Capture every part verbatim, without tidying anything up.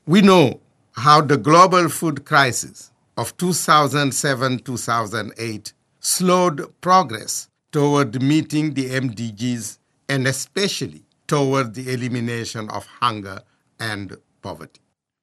We know how the global food crisis of two thousand seven to two thousand eight slowed progress toward meeting the M D Gs and especially toward the elimination of hunger and poverty.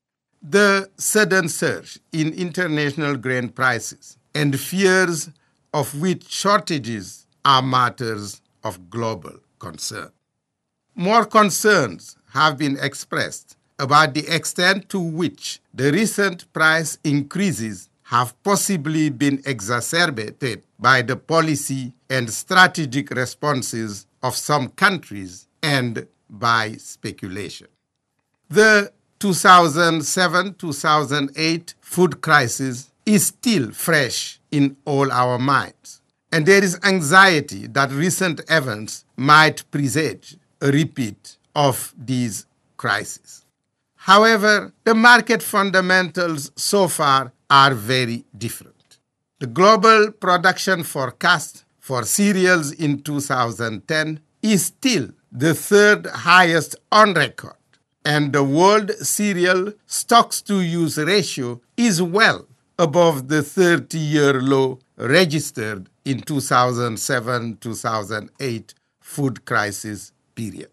The sudden surge in international grain prices and fears of wheat shortages are matters of global concern. More concerns have been expressed about the extent to which the recent price increases have possibly been exacerbated by the policy and strategic responses of some countries and by speculation. The two thousand seven to two thousand eight food crisis is still fresh in all our minds, and there is anxiety that recent events might presage a repeat of these crises. However, the market fundamentals so far are very different. The global production forecast for cereals in two thousand ten is still the third highest on record, and the world cereal stocks-to-use ratio is well above the thirty-year low registered in two thousand seven to two thousand eight food crisis period.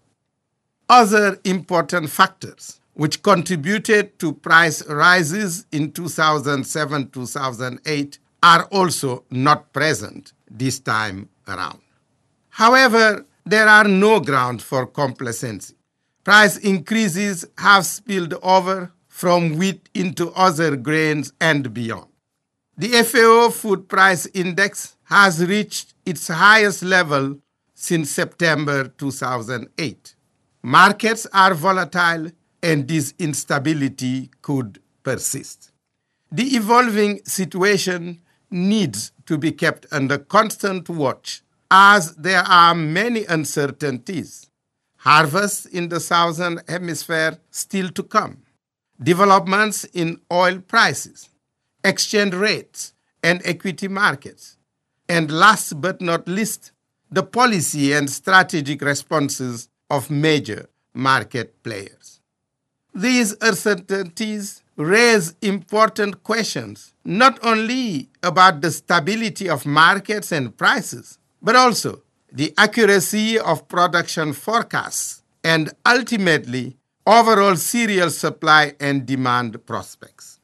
Other important factors which contributed to price rises in two thousand seven to two thousand eight are also not present this time around. However, there are no grounds for complacency. Price increases have spilled over from wheat into other grains and beyond. The F A O Food Price Index has reached its highest level since September two thousand eight. Markets are volatile and this instability could persist. The evolving situation needs to be kept under constant watch as there are many uncertainties. Harvests in the southern hemisphere still to come. Developments in oil prices, exchange rates, and equity markets. And last but not least, the policy and strategic responses of major market players. These uncertainties raise important questions, not only about the stability of markets and prices, but also the accuracy of production forecasts and ultimately overall cereal supply and demand prospects.